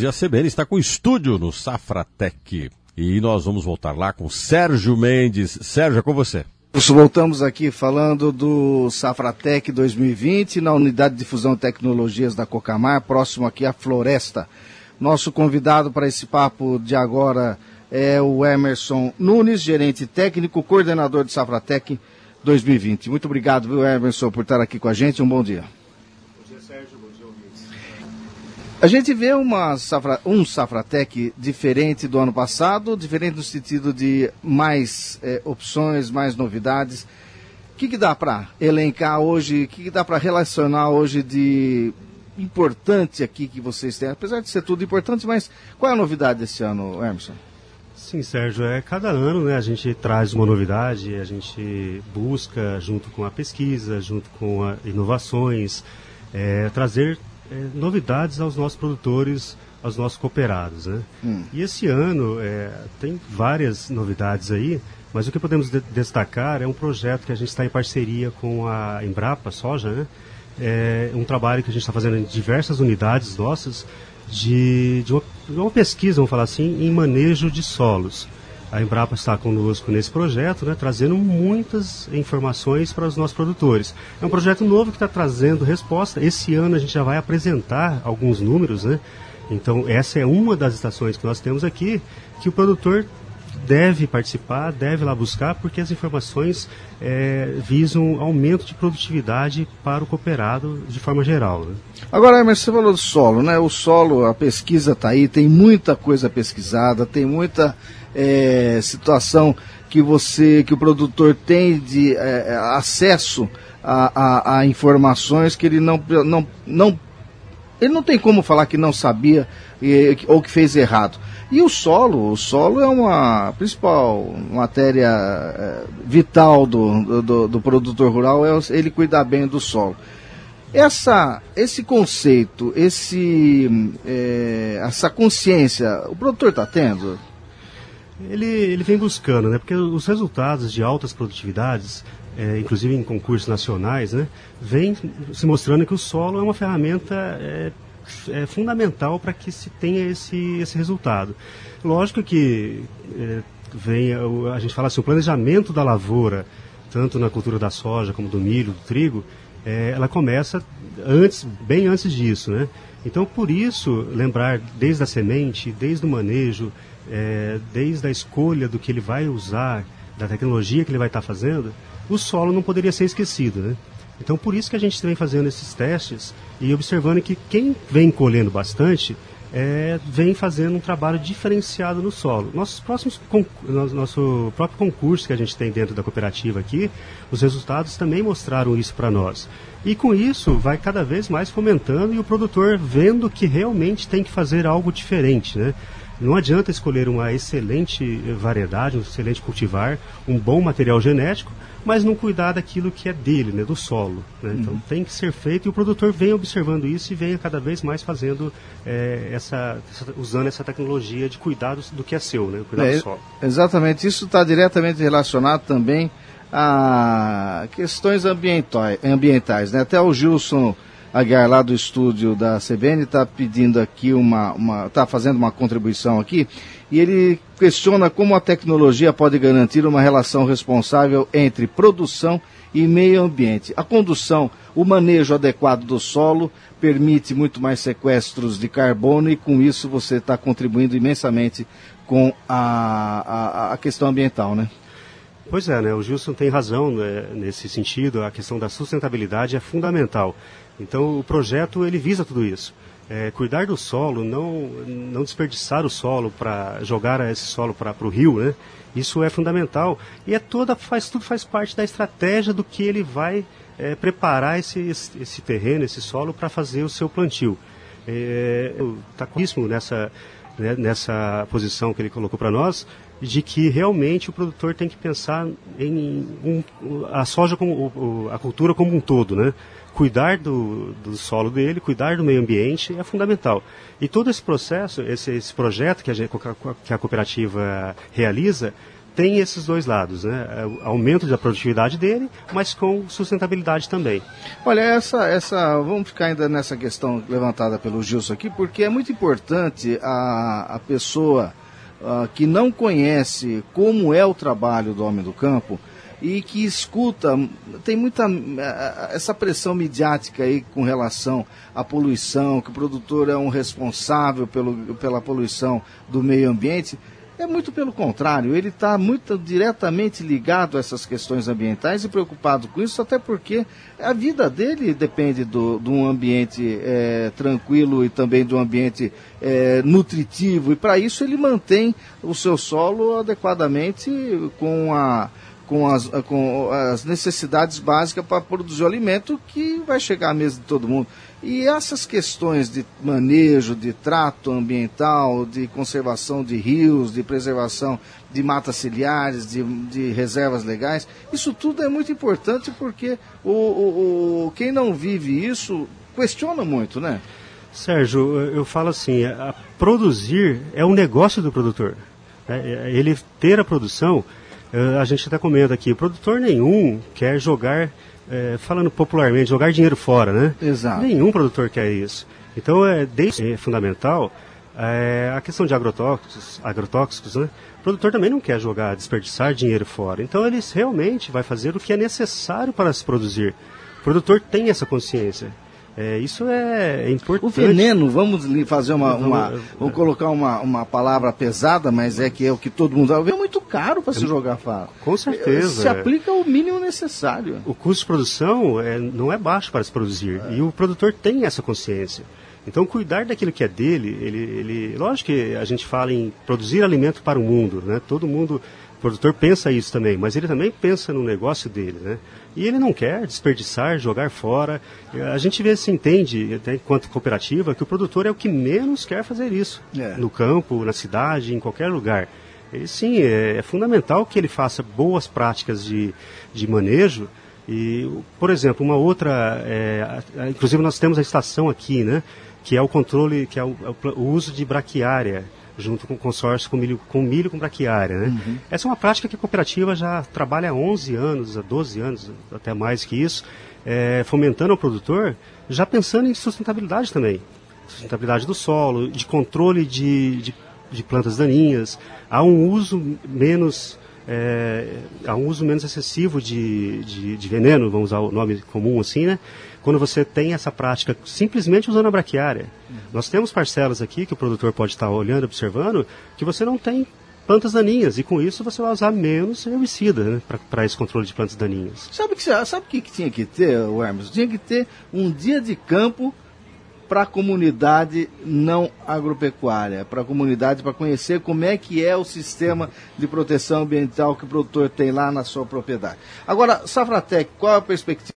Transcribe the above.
E a CBN está com estúdio no Safratec. E nós vamos voltar lá com Sérgio Mendes. Sérgio, é com você. Voltamos aqui falando do Safratec 2020, na Unidade de Difusão de Tecnologias da Cocamar, próximo aqui à Floresta. Nosso convidado para esse papo de agora é o Emerson Nunes, gerente técnico, coordenador de Safratec 2020. Muito obrigado, viu, Emerson, por estar aqui com a gente. Um bom dia. Bom dia, Sérgio. Bom dia, ouvintes. A gente vê um Safratec diferente do ano passado, diferente no sentido de mais opções, mais novidades. O que dá para elencar hoje, o que dá para relacionar hoje de importante aqui que vocês têm? Apesar de ser tudo importante, mas qual é a novidade desse ano, Emerson? Sim, Sérgio, cada ano, né, a gente traz uma novidade, a gente busca, junto com a pesquisa, junto com inovações, trazer novidades aos nossos produtores, aos nossos cooperados, né? E esse ano tem várias novidades aí, mas o que podemos destacar é um projeto que a gente está em parceria com a Embrapa Soja, né? É um trabalho que a gente está fazendo em diversas unidades nossas, de uma pesquisa, vamos falar assim, em manejo de solos. A Embrapa está conosco nesse projeto, né, trazendo muitas informações para os nossos produtores. É um projeto novo que está trazendo resposta. Esse ano a gente já vai apresentar alguns números, né? Então essa é uma das estações que nós temos aqui, que o produtor deve participar, deve lá buscar, porque as informações visam aumento de produtividade para o cooperado de forma geral, né? Agora, mas você falou do solo, né? O solo, a pesquisa está aí, tem muita coisa pesquisada, tem muita situação que o produtor tem de acesso a informações que ele ele não tem como falar que não sabia ou que fez errado. E o solo é uma principal matéria vital do produtor rural, é ele cuidar bem do solo. Esse conceito, essa consciência, o produtor está tendo? Ele vem buscando, né? Porque os resultados de altas produtividades, inclusive em concursos nacionais, né, vem se mostrando que o solo é uma ferramenta fundamental para que se tenha esse resultado. Lógico que a gente fala assim, o planejamento da lavoura, tanto na cultura da soja como do milho, do trigo, ela começa bem antes disso, né? Então, por isso, lembrar desde a semente, desde o manejo, desde a escolha do que ele vai usar, da tecnologia que ele vai estar fazendo, o solo não poderia ser esquecido, né? Então, por isso que a gente vem fazendo esses testes e observando que quem vem colhendo bastante vem fazendo um trabalho diferenciado no solo. Nosso próprio concurso que a gente tem dentro da cooperativa aqui, os resultados também mostraram isso para nós. E com isso vai cada vez mais fomentando e o produtor vendo que realmente tem que fazer algo diferente, né? Não adianta escolher uma excelente variedade, um excelente cultivar, um bom material genético, mas não cuidar daquilo que é dele, né, do solo, né? Então tem que ser feito e o produtor vem observando isso e vem cada vez mais fazendo usando essa tecnologia de cuidar do que é seu, né, cuidar do solo. Exatamente, isso está diretamente relacionado também a questões ambientais, né? Até o Gilson Aguiar, lá do estúdio da CBN, está pedindo aqui está fazendo uma contribuição aqui, e ele questiona como a tecnologia pode garantir uma relação responsável entre produção e meio ambiente. A condução, o manejo adequado do solo permite muito mais sequestros de carbono e com isso você está contribuindo imensamente com a questão ambiental, né? Pois é, né? O Gilson tem razão, né, nesse sentido, a questão da sustentabilidade é fundamental. Então o projeto ele visa tudo isso. Cuidar do solo, não desperdiçar o solo para jogar esse solo para o rio, né? Isso é fundamental. E tudo faz parte da estratégia do que ele vai preparar esse terreno, esse solo, para fazer o seu plantio. Está claríssimo nessa posição que ele colocou para nós, de que realmente o produtor tem que pensar a soja a cultura como um todo, né? Cuidar do solo dele, cuidar do meio ambiente é fundamental. E todo esse processo, esse projeto que a cooperativa realiza, tem esses dois lados, né? Aumento da produtividade dele, mas com sustentabilidade também. Olha, vamos ficar ainda nessa questão levantada pelo Gilson aqui, porque é muito importante a pessoa que não conhece como é o trabalho do homem do campo e que escuta, tem muita essa pressão midiática aí com relação à poluição, que o produtor é um responsável pela poluição do meio ambiente. É muito pelo contrário, ele está muito diretamente ligado a essas questões ambientais e preocupado com isso, até porque a vida dele depende de um ambiente tranquilo e também de um ambiente nutritivo, e para isso ele mantém o seu solo adequadamente com as necessidades básicas para produzir o alimento que vai chegar à mesa de todo mundo. E essas questões de manejo, de trato ambiental, de conservação de rios, de preservação de matas ciliares, de reservas legais, isso tudo é muito importante porque quem não vive isso questiona muito, né? Sérgio, eu falo assim, produzir é um negócio do produtor. Ele ter a produção, a gente até comenta aqui, produtor nenhum quer jogar... falando popularmente, jogar dinheiro fora, né? Exato. Nenhum produtor quer isso. Então, é fundamental a questão de agrotóxicos, né? O produtor também não quer desperdiçar dinheiro fora. Então, ele realmente vai fazer o que é necessário para se produzir. O produtor tem essa consciência. Isso é importante. O veneno, vamos fazer vamos colocar uma palavra pesada, mas é o que todo mundo sabe, é muito caro para se jogar fora. Com certeza. Se aplica o mínimo necessário. O custo de produção não é baixo para se produzir, e o produtor tem essa consciência. Então, cuidar daquilo que é dele, lógico que a gente fala em produzir alimento para o mundo, né? Todo mundo, o produtor pensa isso também, mas ele também pensa no negócio dele, né? E ele não quer desperdiçar, jogar fora. A gente entende, até enquanto cooperativa, que o produtor é o que menos quer fazer isso. No campo, na cidade, em qualquer lugar. E, sim, é fundamental que ele faça boas práticas de manejo. E, por exemplo, uma outra... inclusive nós temos a estação aqui, né? Que é o controle, que é o uso de braquiária, junto com o consórcio com milho com braquiária, né? Uhum. Essa é uma prática que a cooperativa já trabalha há 11 anos, há 12 anos, até mais que isso, fomentando ao produtor, já pensando em sustentabilidade também. Sustentabilidade do solo, de controle de plantas daninhas, há um uso menos excessivo de veneno, vamos usar o nome comum assim, né? Quando você tem essa prática simplesmente usando a braquiária. Nós temos parcelas aqui que o produtor pode estar olhando, observando, que você não tem plantas daninhas, e com isso você vai usar menos herbicida, né, para esse controle de plantas daninhas. Sabe o que tinha que ter, Hermes? Tinha que ter um dia de campo para a comunidade não agropecuária, para a comunidade, para conhecer como é que é o sistema de proteção ambiental que o produtor tem lá na sua propriedade. Agora, Safratec, qual é a perspectiva